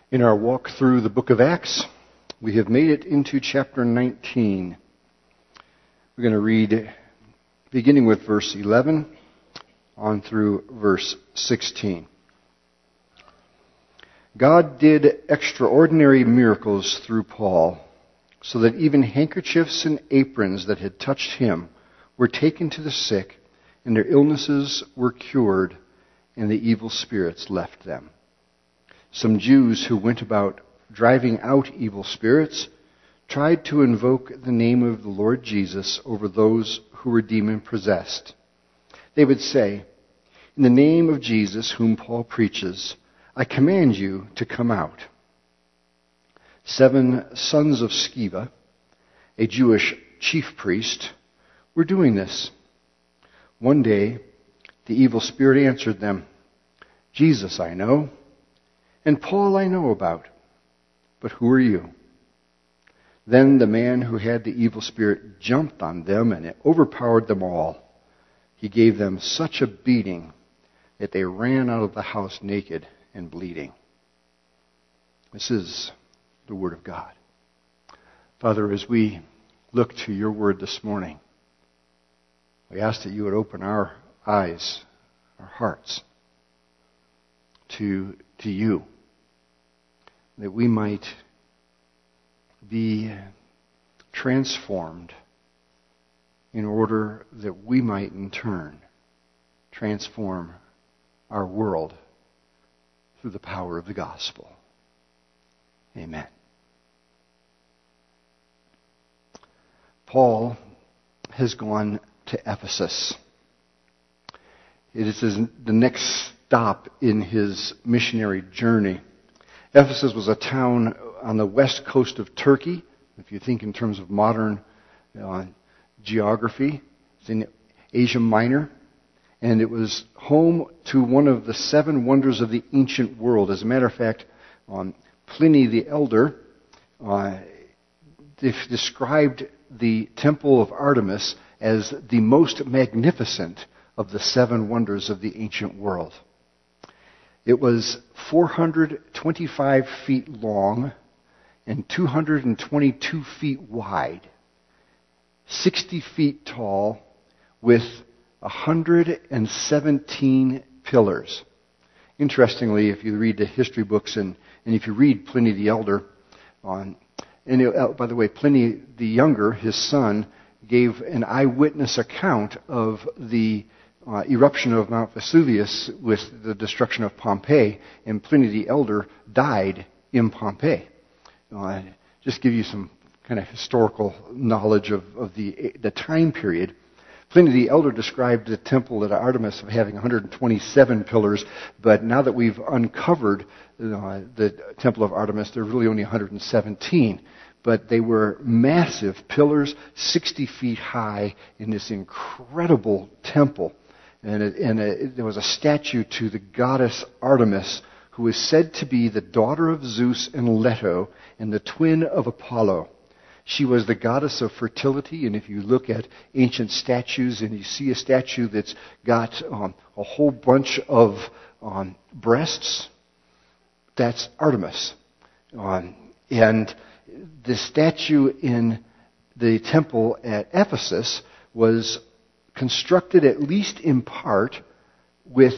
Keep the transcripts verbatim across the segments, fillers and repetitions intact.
In our walk through the book of Acts, we have made it into chapter nineteen. We're going to read beginning with verse eleven on through verse sixteen. God did extraordinary miracles through Paul, so that even handkerchiefs and aprons that had touched him were taken to the sick, and their illnesses were cured, and the evil spirits left them. Some Jews who went about driving out evil spirits tried to invoke the name of the Lord Jesus over those who were demon-possessed. They would say, "In the name of Jesus, whom Paul preaches, I command you to come out." Seven sons of Sceva, a Jewish chief priest, were doing this. One day, the evil spirit answered them, "Jesus I know, and Paul I know about, but who are you?" Then the man who had the evil spirit jumped on them and it overpowered them all. He gave them such a beating that they ran out of the house naked and bleeding. This is the Word of God. Father, as we look to your Word this morning, we ask that you would open our eyes, our hearts, to, to you, that we might be transformed in order that we might in turn transform our world through the power of the gospel. Amen. Paul has gone to Ephesus. It is the next stop in his missionary journey. Ephesus was a town on the west coast of Turkey. If you think in terms of modern uh, geography, it's in Asia Minor. And it was home to one of the seven wonders of the ancient world. As a matter of fact, um, Pliny the Elder uh, de- described the Temple of Artemis as the most magnificent of the seven wonders of the ancient world. It was four hundred twenty-five feet long and two hundred twenty-two feet wide, sixty feet tall, with one hundred seventeen pillars. Interestingly, if you read the history books and, and if you read Pliny the Elder, on, and it, uh, by the way, Pliny the Younger, his son, gave an eyewitness account of the Uh, eruption of Mount Vesuvius with the destruction of Pompeii, and Pliny the Elder died in Pompeii. Uh, just give you some kind of historical knowledge of, of the, the time period. Pliny the Elder described the temple at Artemis of having one hundred twenty-seven pillars, but now that we've uncovered uh, the temple of Artemis, there are really only one hundred seventeen. But they were massive pillars, sixty feet high, in this incredible temple. And, it, and it, there was a statue to the goddess Artemis, who is said to be the daughter of Zeus and Leto and the twin of Apollo. She was the goddess of fertility, and if you look at ancient statues and you see a statue that's got um, a whole bunch of um, breasts, that's Artemis. Um, and the statue in the temple at Ephesus was constructed, at least in part, with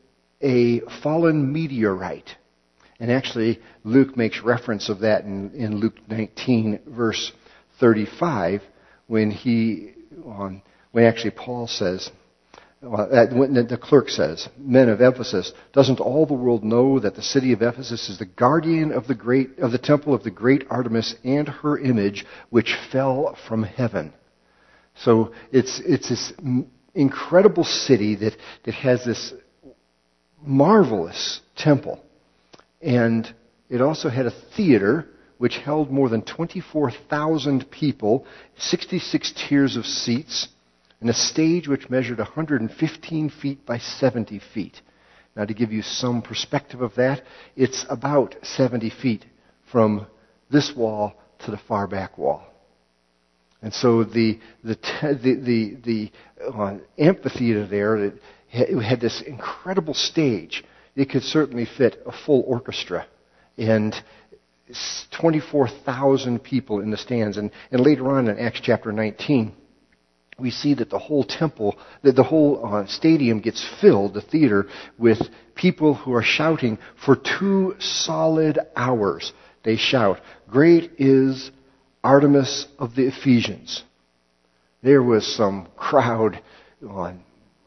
a fallen meteorite. And actually, Luke makes reference of that in, in Luke nineteen, verse thirty-five, when he, um, when actually Paul says, uh, when the clerk says, "Men of Ephesus, doesn't all the world know that the city of Ephesus is the guardian of the great of the temple of the great Artemis and her image, which fell from heaven?" So it's it's this incredible city that, that has this marvelous temple. And it also had a theater which held more than twenty-four thousand people, sixty-six tiers of seats, and a stage which measured one hundred fifteen feet by seventy feet. Now, to give you some perspective of that, it's about seventy feet from this wall to the far back wall. And so the the the the, the uh, amphitheater there, it, it had this incredible stage. It could certainly fit a full orchestra and twenty-four thousand people in the stands. And, and later on in Acts chapter nineteen, we see that the whole temple, that the whole uh, stadium gets filled, the theater, with people who are shouting for two solid hours. They shout, "Great is Artemis of the Ephesians." There was some crowd on,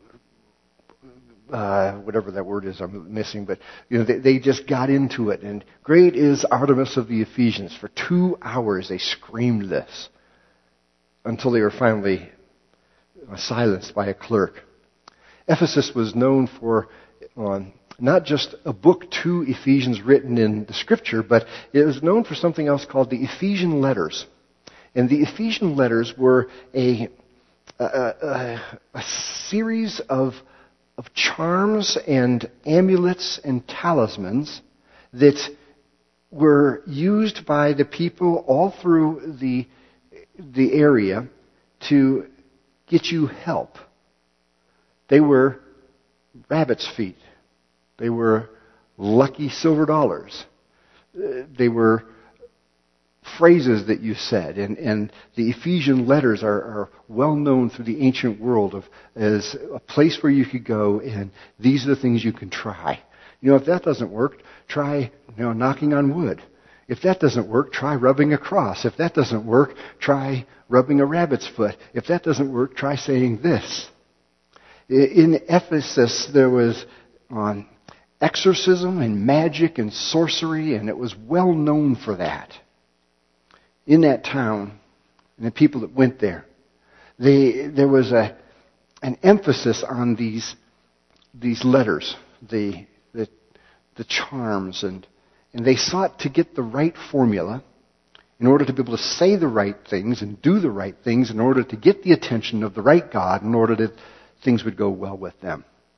uh, whatever that word is I'm missing, but you know they, they just got into it. And "Great is Artemis of the Ephesians." For two hours they screamed this until they were finally silenced by a clerk. Ephesus was known for um, not just a book to Ephesians written in the Scripture, but it was known for something else called the Ephesian letters. And the Ephesian letters were a, a, a, a series of, of charms and amulets and talismans that were used by the people all through the, the area to get you help. They were rabbit's feet. They were lucky silver dollars. They were phrases that you said, and, and the Ephesian letters are, are well known through the ancient world of as a place where you could go, and these are the things you can try. You know, if that doesn't work, try you know knocking on wood. If that doesn't work, try rubbing a cross. If that doesn't work, try rubbing a rabbit's foot. If that doesn't work, try saying this. In Ephesus, there was um, exorcism and magic and sorcery, and it was well known for that. In that town, and the people that went there, they, there was a an emphasis on these these letters, the the, the charms, and and they sought to get the right formula in order to be able to say the right things and do the right things in order to get the attention of the right God, in order that things would go well with them.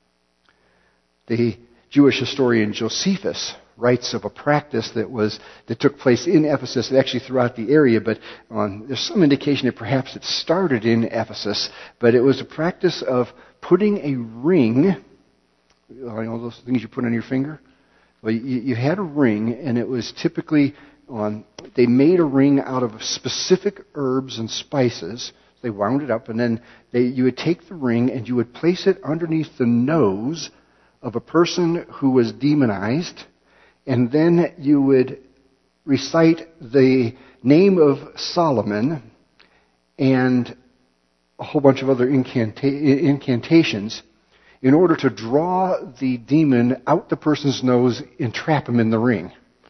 The Jewish historian Josephus writes of a practice that was that took place in Ephesus, actually throughout the area, but um, there's some indication that perhaps it started in Ephesus, but it was a practice of putting a ring, you know those things you put on your finger? Well, you, you had a ring, and it was typically, um, they made a ring out of specific herbs and spices. They wound it up, and then they, you would take the ring and you would place it underneath the nose of a person who was demonized, and then you would recite the name of Solomon and a whole bunch of other incanta- incantations in order to draw the demon out the person's nose and trap him in the ring.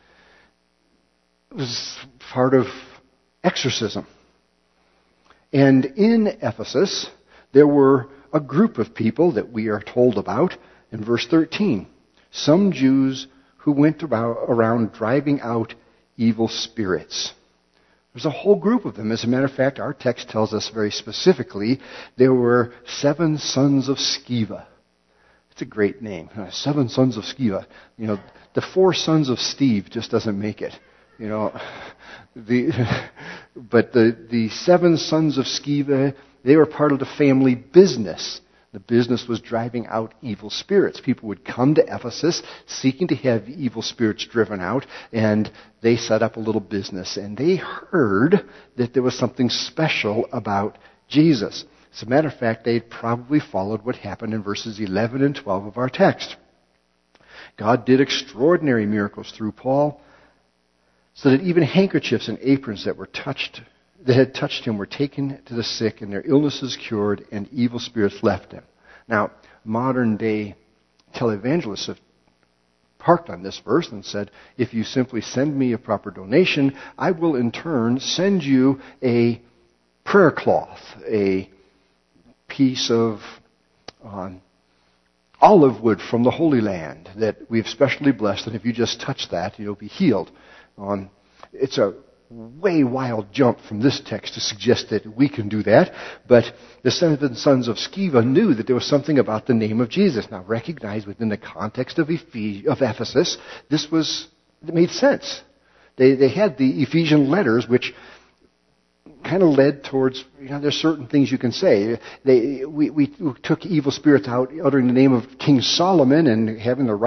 It was part of exorcism. And in Ephesus, there were a group of people that we are told about in verse thirteen. Some Jews who went about, around driving out evil spirits. There's a whole group of them. As a matter of fact, our text tells us very specifically there were seven sons of Sceva. It's a great name. Seven sons of Sceva. You know, the four sons of Steve just doesn't make it. You know, the but the the seven sons of Sceva, they were part of the family business. The business was driving out evil spirits. People would come to Ephesus seeking to have evil spirits driven out, and they set up a little business. And they heard that there was something special about Jesus. As a matter of fact, they had probably followed what happened in verses eleven and twelve of our text. God did extraordinary miracles through Paul, so that even handkerchiefs and aprons that were touched, that had touched him were taken to the sick, and their illnesses cured, and evil spirits left them. Now, modern day televangelists have parked on this verse and said, if you simply send me a proper donation, I will in turn send you a prayer cloth, a piece of um, olive wood from the Holy Land that we've specially blessed, and if you just touch that, you'll be healed. Um, it's a way wild jump from this text to suggest that we can do that, but the seven sons of Sceva knew that there was something about the name of Jesus. Now, recognize within the context of, Ephes- of Ephesus, this was it made sense. They they had the Ephesian letters, which kind of led towards, you know, there's certain things you can say. They we, we took evil spirits out uttering the name of King Solomon and having the right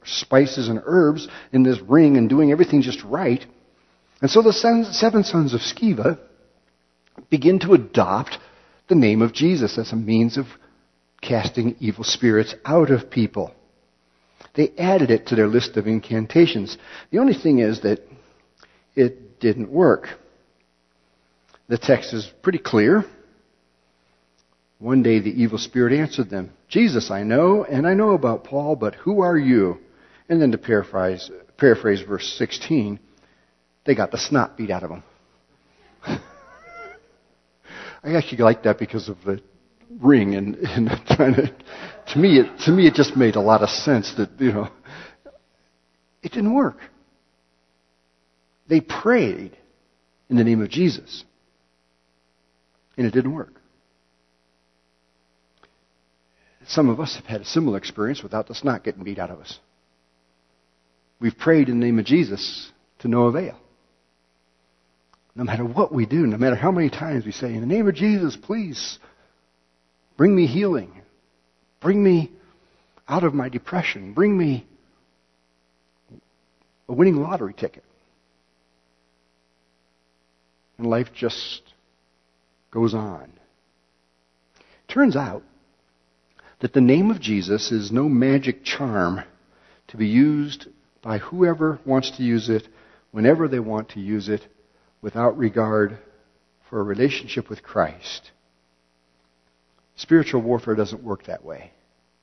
spices and herbs in this ring and doing everything just right. And so the seven sons of Sceva begin to adopt the name of Jesus as a means of casting evil spirits out of people. They added it to their list of incantations. The only thing is that it didn't work. The text is pretty clear. One day the evil spirit answered them, Jesus I know, and I know about Paul, but who are you? And then to paraphrase, paraphrase verse sixteen, they got the snot beat out of them. I actually like that because of the ring, and, and trying to, to me, it, to me, it just made a lot of sense that, you know, it didn't work. They prayed in the name of Jesus, and it didn't work. Some of us have had a similar experience without the snot getting beat out of us. We've prayed in the name of Jesus to no avail. No matter what we do, no matter how many times we say, in the name of Jesus, please bring me healing. Bring me out of my depression. Bring me a winning lottery ticket. And life just goes on. Turns out that the name of Jesus is no magic charm to be used by whoever wants to use it, whenever they want to use it, without regard for a relationship with Christ. Spiritual warfare doesn't work that way.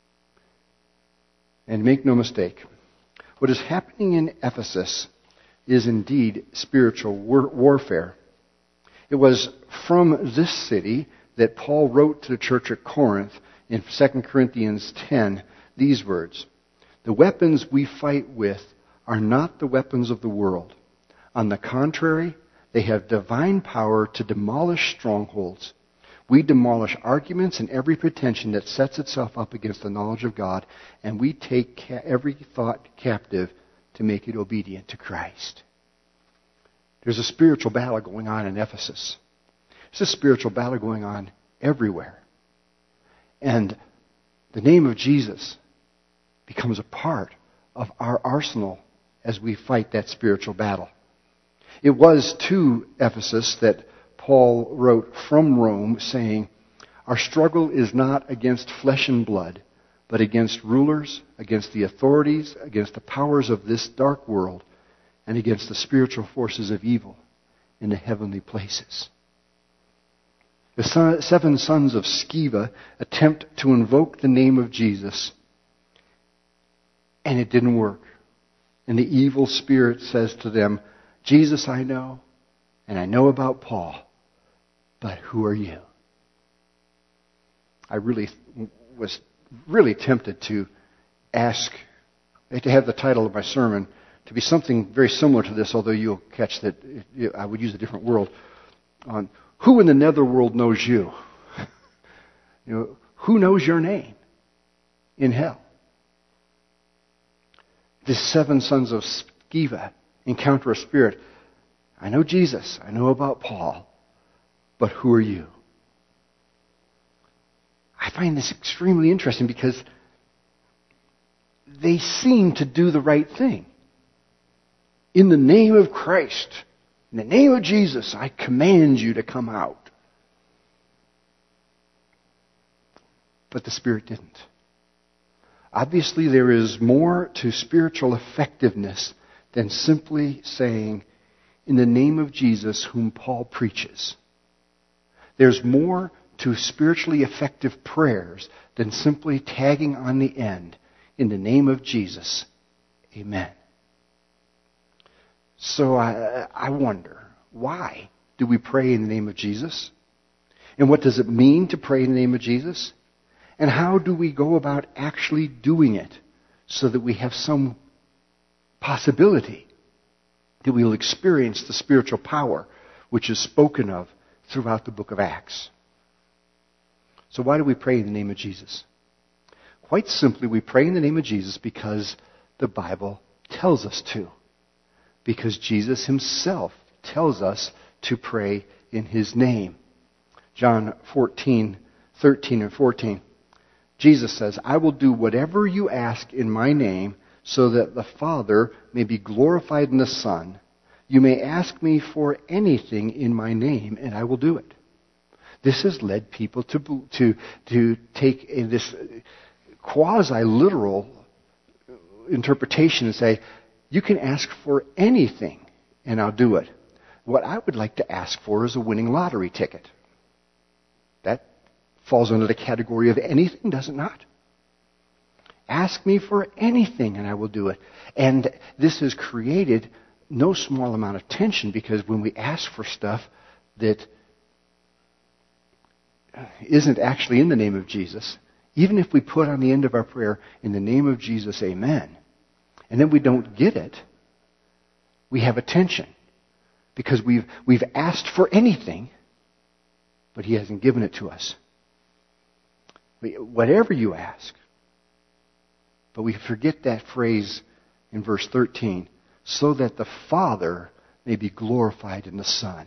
And make no mistake, what is happening in Ephesus is indeed spiritual war- warfare. It was from this city that Paul wrote to the church at Corinth in Second Corinthians ten these words, the weapons we fight with are not the weapons of the world. On the contrary, they have divine power to demolish strongholds. We demolish arguments and every pretension that sets itself up against the knowledge of God, and we take ca- every thought captive to make it obedient to Christ. There's a spiritual battle going on in Ephesus. There's a spiritual battle going on everywhere. And the name of Jesus becomes a part of our arsenal as we fight that spiritual battle. It was to Ephesus that Paul wrote from Rome saying, our struggle is not against flesh and blood, but against rulers, against the authorities, against the powers of this dark world, and against the spiritual forces of evil in the heavenly places. The son, seven sons of Sceva attempt to invoke the name of Jesus, and it didn't work. And the evil spirit says to them, Jesus I know, and I know about Paul, but who are you? I really was really tempted to ask, to have the title of my sermon to be something very similar to this, although you'll catch that I would use a different word, on who in the netherworld knows you? You know, who knows your name in hell? The seven sons of Sceva encounter a spirit. I know Jesus. I know about Paul. But who are you? I find this extremely interesting because they seem to do the right thing. In the name of Christ, in the name of Jesus, I command you to come out. But the Spirit didn't. Obviously, there is more to spiritual effectiveness than simply saying, in the name of Jesus, whom Paul preaches. There's more to spiritually effective prayers than simply tagging on the end, in the name of Jesus, amen. So I, I wonder, why do we pray in the name of Jesus? And what does it mean to pray in the name of Jesus? And how do we go about actually doing it so that we have some possibility that we will experience the spiritual power which is spoken of throughout the book of Acts? So why do we pray in the name of Jesus? Quite simply, we pray in the name of Jesus because the Bible tells us to. Because Jesus himself tells us to pray in his name. John fourteen, thirteen and fourteen. Jesus says, I will do whatever you ask in my name so that the Father may be glorified in the Son. You may ask me for anything in my name, and I will do it. This has led people to, to, to take a, this quasi-literal interpretation and say, you can ask for anything, and I'll do it. What I would like to ask for is a winning lottery ticket. That falls under the category of anything, does it not? Ask me for anything, and I will do it. And this has created no small amount of tension, because when we ask for stuff that isn't actually in the name of Jesus, even if we put on the end of our prayer, in the name of Jesus, amen, and then we don't get it, we have a tension. Because we've, we've asked for anything, but He hasn't given it to us. We, whatever you ask. But we forget that phrase in verse thirteen, so that the Father may be glorified in the Son.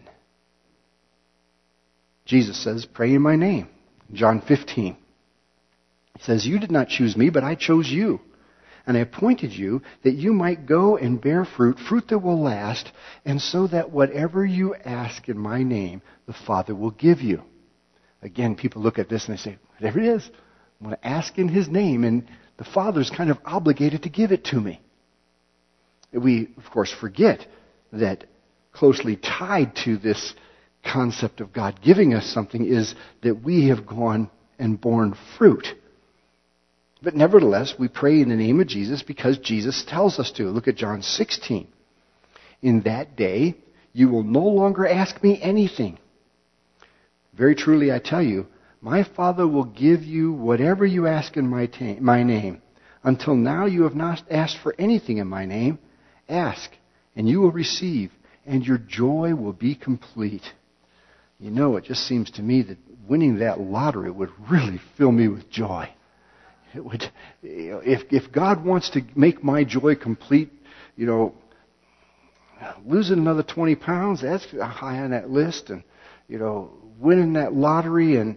Jesus says, pray in my name. John fifteen. He says, you did not choose me, but I chose you. And I appointed you that you might go and bear fruit, fruit that will last, and so that whatever you ask in my name, the Father will give you. Again, people look at this and they say, whatever it is, I'm going to ask in His name, and the Father's kind of obligated to give it to me. We, of course, forget that closely tied to this concept of God giving us something is that we have gone and borne fruit. But nevertheless, we pray in the name of Jesus because Jesus tells us to. Look at John sixteen. In that day, you will no longer ask me anything. Very truly, I tell you, my Father will give you whatever you ask in my, ta- my name. Until now, you have not asked for anything in my name. Ask, and you will receive, and your joy will be complete. You know, it just seems to me that winning that lottery would really fill me with joy. It would, you know, if if God wants to make my joy complete, you know, losing another twenty pounds, that's high on that list, and you know, winning that lottery, and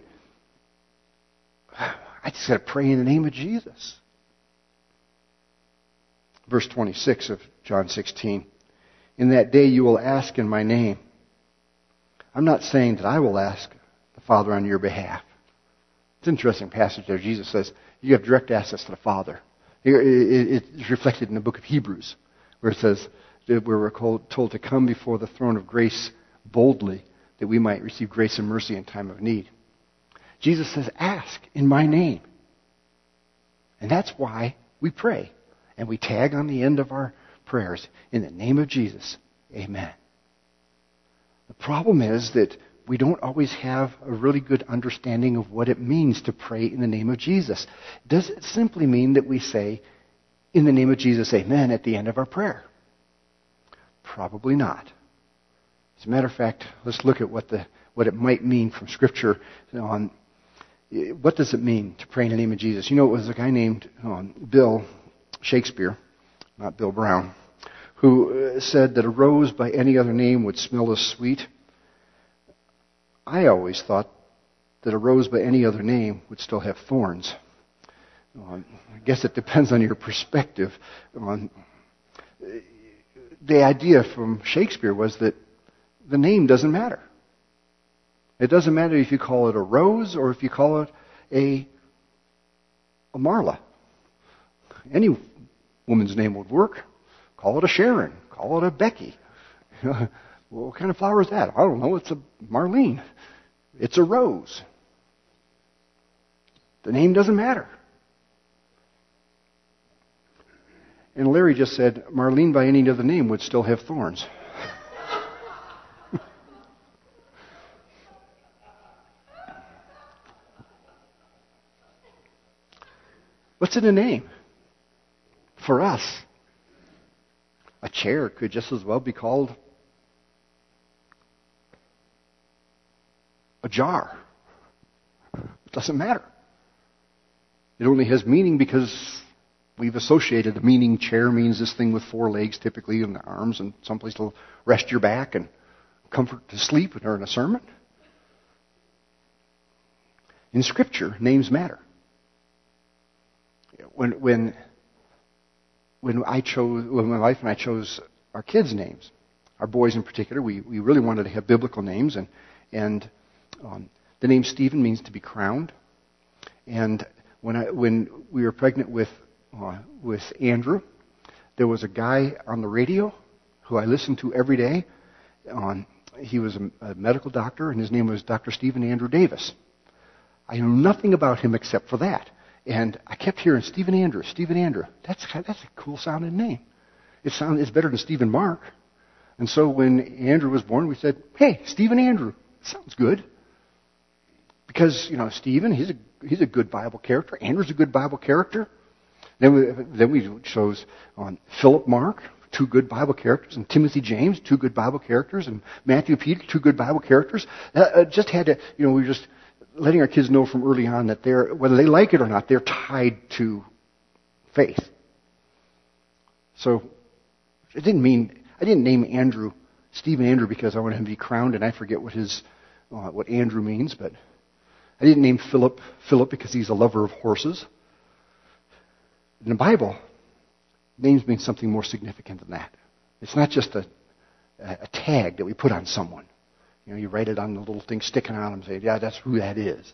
I just got to pray in the name of Jesus. Verse twenty-six of John sixteen. In that day you will ask in my name. I'm not saying that I will ask the Father on your behalf. It's an interesting passage there. Jesus says, you have direct access to the Father. It's reflected in the book of Hebrews, where it says, where we're told to come before the throne of grace boldly, that we might receive grace and mercy in time of need. Jesus says, ask in my name. And that's why we pray. And we tag on the end of our prayers, in the name of Jesus, amen. The problem is that we don't always have a really good understanding of what it means to pray in the name of Jesus. Does it simply mean that we say, in the name of Jesus, amen, at the end of our prayer? Probably not. As a matter of fact, let's look at what the what it might mean from Scripture on what does it mean to pray in the name of Jesus. You know, it was a guy named um, Bill Shakespeare, not Bill Brown, who said that a rose by any other name would smell as sweet. I always thought that a rose by any other name would still have thorns. Um, I guess it depends on your perspective. On the idea from Shakespeare was that the name doesn't matter. It doesn't matter if you call it a rose or if you call it a, a Marla. Any woman's name would work. Call it a Sharon. Call it a Becky. Well, what kind of flower is that? I don't know. It's a Marlene. It's a rose. The name doesn't matter. And Larry just said, Marlene by any other name would still have thorns. What's in a name? For us, a chair could just as well be called a jar. It doesn't matter. It only has meaning because we've associated the meaning. Chair means this thing with four legs, typically, and the arms, and someplace to rest your back and comfort to sleep or in a sermon. In Scripture, names matter. When when when I chose, when my wife and I chose our kids' names, our boys in particular, we, we really wanted to have biblical names, and and um, the name Stephen means to be crowned. And when I when we were pregnant with uh, with Andrew, there was a guy on the radio who I listened to every day. On he was a, a medical doctor, and his name was Doctor Stephen Andrew Davis. I knew nothing about him except for that. And I kept hearing Stephen Andrew, Stephen Andrew. That's that's a cool sounding name. It sounds it's better than Stephen Mark. And so when Andrew was born, we said, "Hey, Stephen Andrew, sounds good." Because you know Stephen, he's a he's a good Bible character. Andrew's a good Bible character. Then we then we chose on Philip Mark, two good Bible characters, and Timothy James, two good Bible characters, and Matthew Peter, two good Bible characters. Uh, just had to, you know, we were just letting our kids know from early on that they're, whether they like it or not, they're tied to faith. So it didn't mean, I didn't name Andrew, Stephen Andrew, because I wanted him to be crowned, and I forget what his, uh, what Andrew means, but I didn't name Philip, Philip because he's a lover of horses. In the Bible, names mean something more significant than that. It's not just a, a tag that we put on someone. You know, you write it on the little thing sticking on them and say, yeah, that's who that is.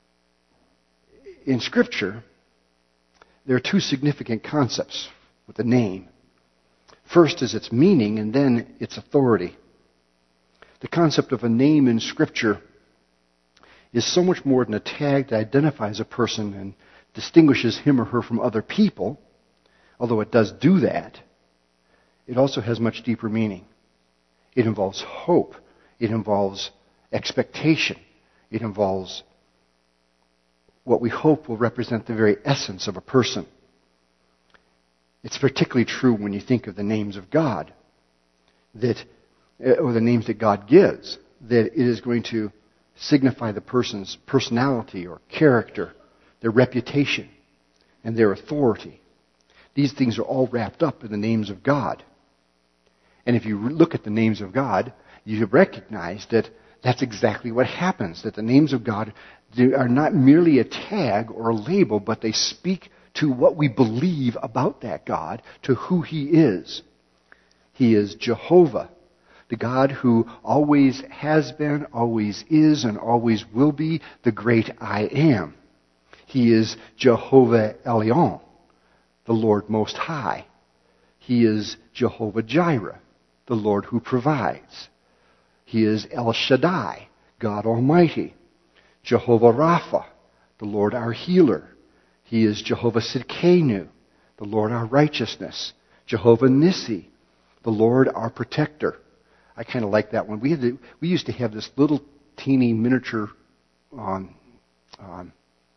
In Scripture, there are two significant concepts with the name. First is its meaning, and then its authority. The concept of a name in Scripture is so much more than a tag that identifies a person and distinguishes him or her from other people. Although it does do that, it also has much deeper meaning. It involves hope. It involves expectation. It involves what we hope will represent the very essence of a person. It's particularly true when you think of the names of God, that, or the names that God gives, that it is going to signify the person's personality or character, their reputation, and their authority. These things are all wrapped up in the names of God. And if you look at the names of God, you recognize that that's exactly what happens, that the names of God are not merely a tag or a label, but they speak to what we believe about that God, to who He is. He is Jehovah, the God who always has been, always is, and always will be the great I Am. He is Jehovah Elyon, the Lord Most High. He is Jehovah Jireh, the Lord who provides. He is El Shaddai, God Almighty. Jehovah Rapha, the Lord our healer. He is Jehovah Sidkenu, the Lord our righteousness. Jehovah Nissi, the Lord our protector. I kind of like that one. We had to, we used to have this little teeny miniature um, um,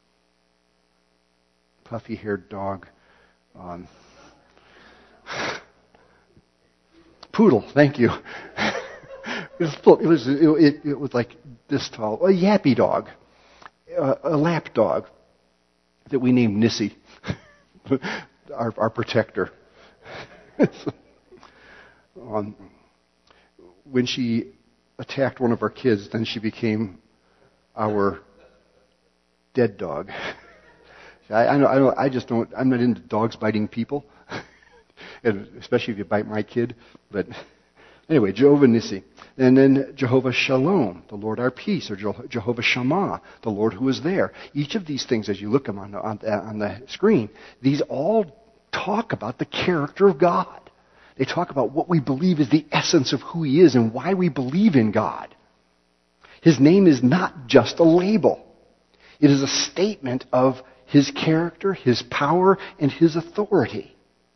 puffy-haired dog. Um, poodle, thank you. It was, it was, it, it was like this tall, a yappy dog, a, a lap dog that we named Nissi, our, our protector. um, when she attacked one of our kids, then she became our dead dog. I, I, know, I, know, I just don't, I'm not into dogs biting people, and especially if you bite my kid. But anyway, Jehovah Nissi. And then Jehovah Shalom, the Lord our peace, or Jehovah Shammah, the Lord who is there. Each of these things, as you look them on the, on, on the screen, these all talk about the character of God. They talk about what we believe is the essence of who He is and why we believe in God. His name is not just a label. It is a statement of His character, His power, and His authority.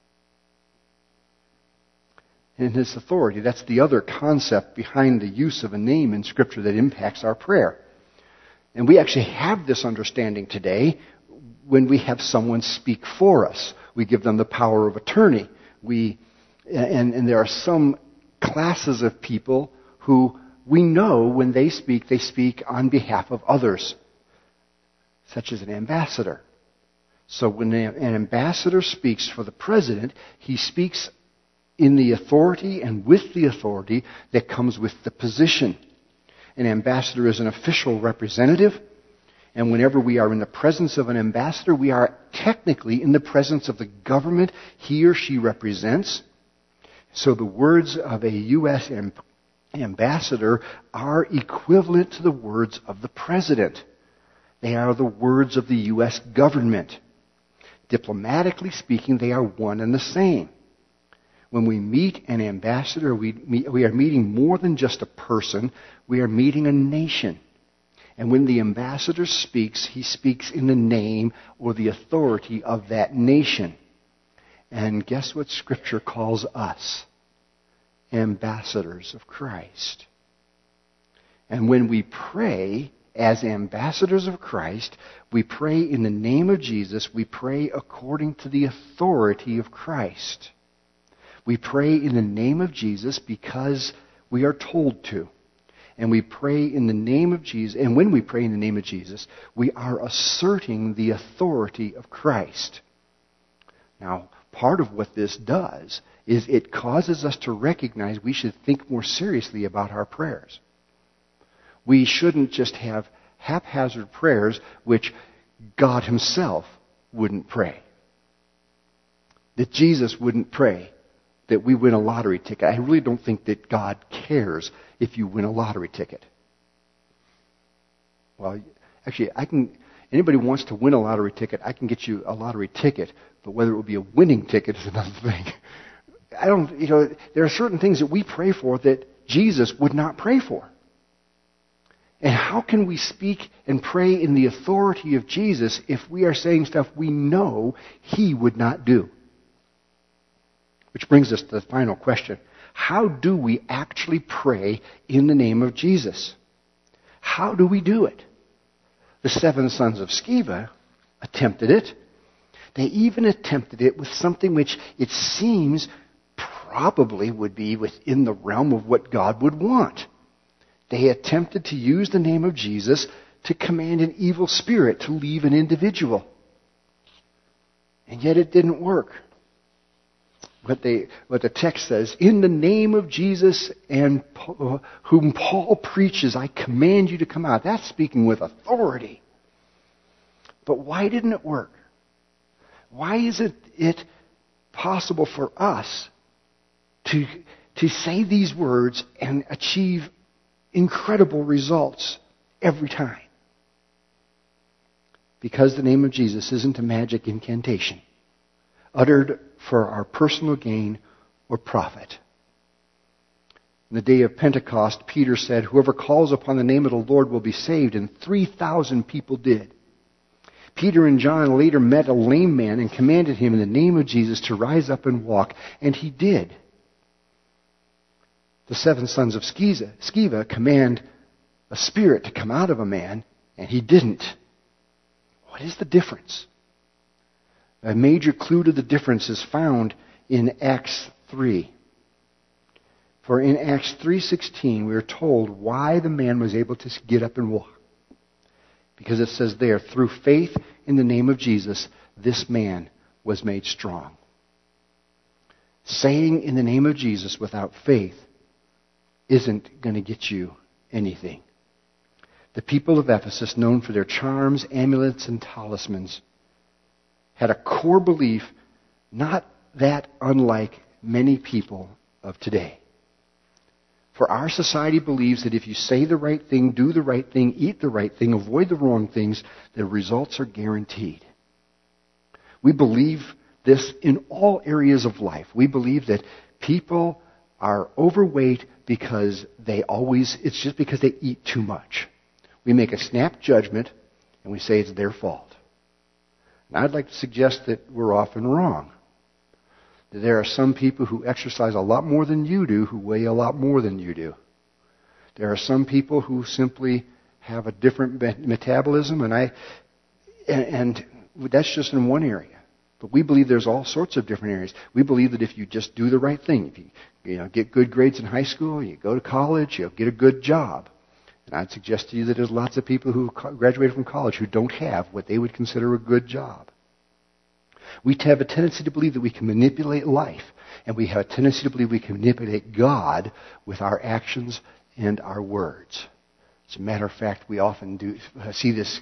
In His authority, that's the other concept behind the use of a name in Scripture that impacts our prayer. And we actually have this understanding today when we have someone speak for us. We give them the power of attorney. We, and, and there are some classes of people who we know when they speak, they speak on behalf of others, such as an ambassador. So when an ambassador speaks for the president, he speaks in the authority and with the authority that comes with the position. An ambassador is an official representative, And whenever we are in the presence of an ambassador, we are technically in the presence of the government he or she represents. So the words of a U S amb- ambassador are equivalent to the words of the president. They are the words of the U S government. Diplomatically speaking, they are one and the same. When we meet an ambassador, we, meet, we are meeting more than just a person. We are meeting a nation. And when the ambassador speaks, he speaks in the name or the authority of that nation. And guess what Scripture calls us? Ambassadors of Christ. And when we pray as ambassadors of Christ, we pray in the name of Jesus. We pray according to the authority of Christ. We pray in the name of Jesus because we are told to. And we pray in the name of Jesus. And when we pray in the name of Jesus, we are asserting the authority of Christ. Now, part of what this does is it causes us to recognize we should think more seriously about our prayers. We shouldn't just have haphazard prayers which God himself wouldn't pray. That Jesus wouldn't pray that we win a lottery ticket. I really don't think that God cares if you win a lottery ticket. Well, actually, I can. Anybody who wants to win a lottery ticket, I can get you a lottery ticket, but whether it will be a winning ticket is another thing. I don't, you know, there are certain things that we pray for that Jesus would not pray for. And how can we speak and pray in the authority of Jesus if we are saying stuff we know he would not do? Which brings us to the final question. How do we actually pray in the name of Jesus? How do we do it? The seven sons of Sceva attempted it. They even attempted it with something which it seems probably would be within the realm of what God would want. They attempted to use the name of Jesus to command an evil spirit to leave an individual. And yet it didn't work. What, they, what the text says, in the name of Jesus and whom Paul preaches, I command you to come out. That's speaking with authority. But why didn't it work? Why isn't it possible for us to, to say these words and achieve incredible results every time? Because the name of Jesus isn't a magic incantation uttered for our personal gain or profit. In the day of Pentecost, Peter said, whoever calls upon the name of the Lord will be saved, and three thousand people did. Peter and John later met a lame man and commanded him in the name of Jesus to rise up and walk, and he did. The seven sons of Sceva, Sceva command a spirit to come out of a man, and he didn't. What is the difference? A major clue to the difference is found in Acts three. For in Acts three sixteen, we are told why the man was able to get up and walk. Because it says there, through faith in the name of Jesus, this man was made strong. Saying in the name of Jesus without faith isn't going to get you anything. The people of Ephesus, known for their charms, amulets, and talismans, had a core belief not that unlike many people of today. For our society believes that if you say the right thing, do the right thing, eat the right thing, avoid the wrong things, the results are guaranteed. We believe this in all areas of life. We believe that people are overweight because they always, it's just because they eat too much. We make a snap judgment and we say it's their fault. And I'd like to suggest that we're often wrong. That there are some people who exercise a lot more than you do who weigh a lot more than you do. There are some people who simply have a different metabolism, and I, and, and that's just in one area. But we believe there's all sorts of different areas. We believe that if you just do the right thing, if you, you know, get good grades in high school, you go to college, you'll get a good job. And I'd suggest to you that there's lots of people who graduated from college who don't have what they would consider a good job. We have a tendency to believe that we can manipulate life, and we have a tendency to believe we can manipulate God with our actions and our words. As a matter of fact, we often do see this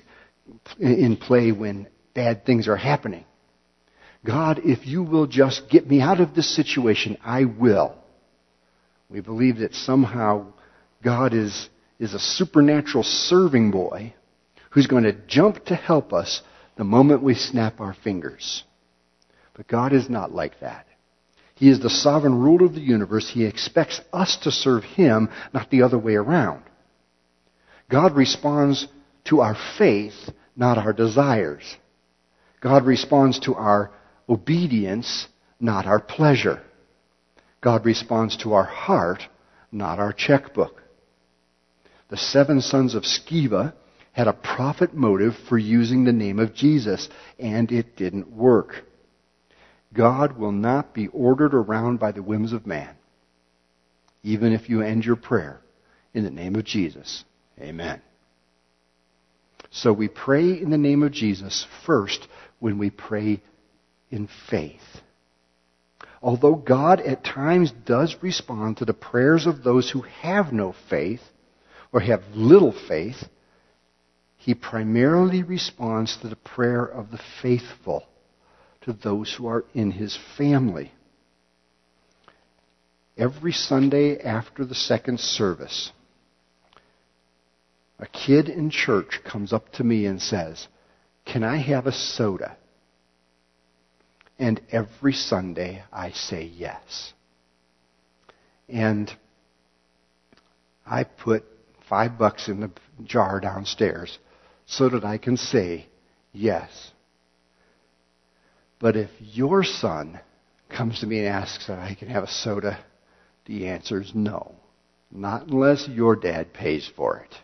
in play when bad things are happening. God, if you will just get me out of this situation, I will. We believe that somehow God is, is a supernatural serving boy who's going to jump to help us the moment we snap our fingers. But God is not like that. He is the sovereign ruler of the universe. He expects us to serve Him, not the other way around. God responds to our faith, not our desires. God responds to our obedience, not our pleasure. God responds to our heart, not our checkbook. The seven sons of Sceva had a profit motive for using the name of Jesus, and it didn't work. God will not be ordered around by the whims of man, even if you end your prayer in the name of Jesus. Amen. So we pray in the name of Jesus first when we pray in faith. Although God at times does respond to the prayers of those who have no faith or have little faith, He primarily responds to the prayer of the faithful, to those who are in His family. Every Sunday after the second service, a kid in church comes up to me and says, "Can I have a soda?" And every Sunday I say yes. And I put five bucks in the jar downstairs so that I can say yes. But if your son comes to me and asks that I can have a soda, the answer is no. Not unless your dad pays for it.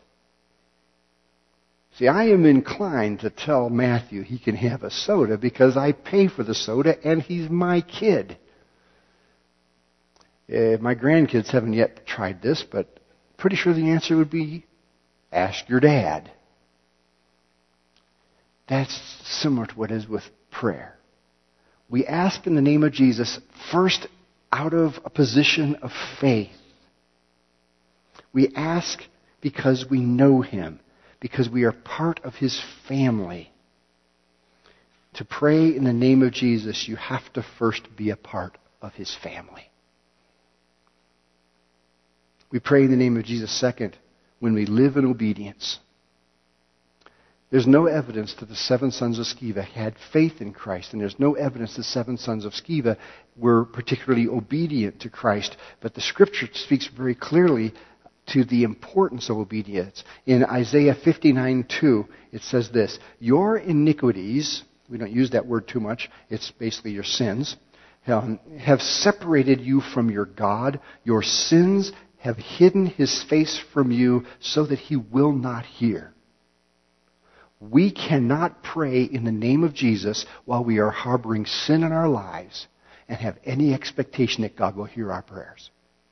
See, I am inclined to tell Matthew he can have a soda because I pay for the soda and he's my kid. Uh, my grandkids haven't yet tried this, but pretty sure the answer would be, ask your dad. That's similar to what is with prayer. We ask in the name of Jesus first out of a position of faith. We ask because we know Him, because we are part of His family. To pray in the name of Jesus, you have to first be a part of His family. We pray in the name of Jesus second when we live in obedience. There's no evidence that the seven sons of Sceva had faith in Christ, and there's no evidence the seven sons of Sceva were particularly obedient to Christ. But the Scripture speaks very clearly to the importance of obedience. In Isaiah fifty-nine two, it says this, "Your iniquities," we don't use that word too much, it's basically your sins, um, "have separated you from your God. Your sins have hidden His face from you so that He will not hear." We cannot pray in the name of Jesus while we are harboring sin in our lives and have any expectation that God will hear our prayers.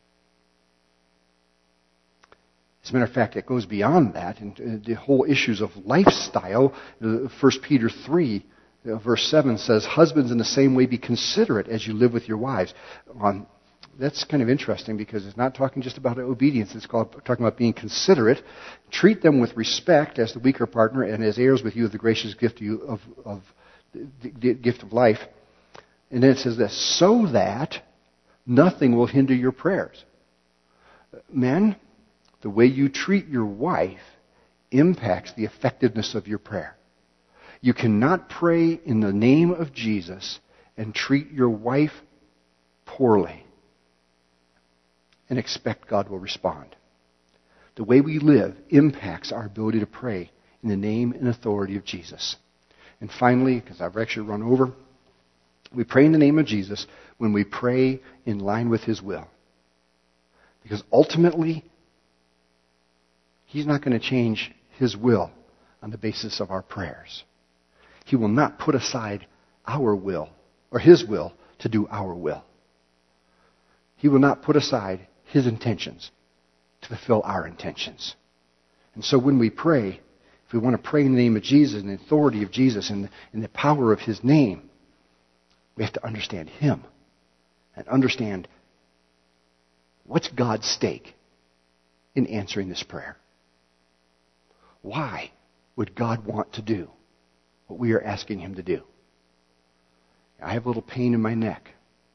As a matter of fact, it goes beyond that. And the whole issues of lifestyle, First Peter three, verse seven says, "Husbands in the same way be considerate as you live with your wives." Um, That's kind of interesting because it's not talking just about obedience. It's called, talking about being considerate. Treat them with respect as the weaker partner and as heirs with you of the gracious gift of, you, of, of the, the gift of life. And then it says this, so that nothing will hinder your prayers. Men, the way you treat your wife impacts the effectiveness of your prayer. You cannot pray in the name of Jesus and treat your wife poorly and expect God will respond. The way we live impacts our ability to pray in the name and authority of Jesus. And finally, because I've actually run over, we pray in the name of Jesus when we pray in line with His will. Because ultimately, He's not going to change His will on the basis of our prayers. He will not put aside our will, or His will, to do our will. He will not put aside His intentions to fulfill our intentions. And so when we pray, if we want to pray in the name of Jesus, in the authority of Jesus, and in the power of His name, we have to understand Him and understand what's God's stake in answering this prayer. Why would God want to do what we are asking him to do? I have a little pain in my neck.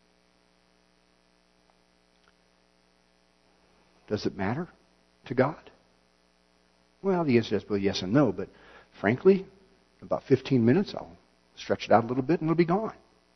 Does it matter to God? Well, the answer is well, yes and no, but frankly, in about fifteen minutes, I'll stretch it out a little bit and it'll be gone.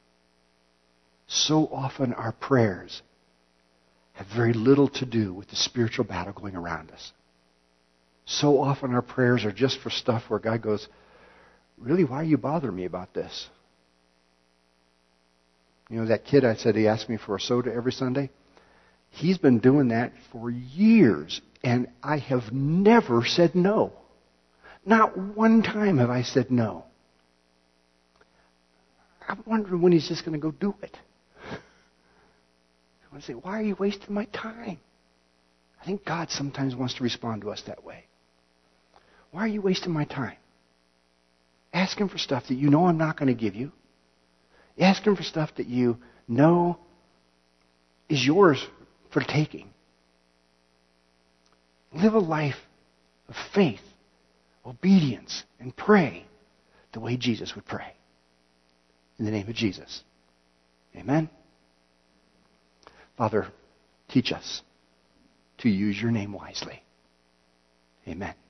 So often our prayers have very little to do with the spiritual battle going around us. So often our prayers are just for stuff where God goes, really, why are you bothering me about this? You know, that kid I said he asked me for a soda every Sunday? He's been doing that for years, and I have never said no. Not one time have I said no. I'm wondering when he's just going to go do it. I want to say, why are you wasting my time? I think God sometimes wants to respond to us that way. Why are you wasting my time? Ask him for stuff that you know I'm not going to give you. Ask him for stuff that you know is yours for taking. Live a life of faith, obedience, and pray the way Jesus would pray. In the name of Jesus. Amen. Father, teach us to use your name wisely. Amen.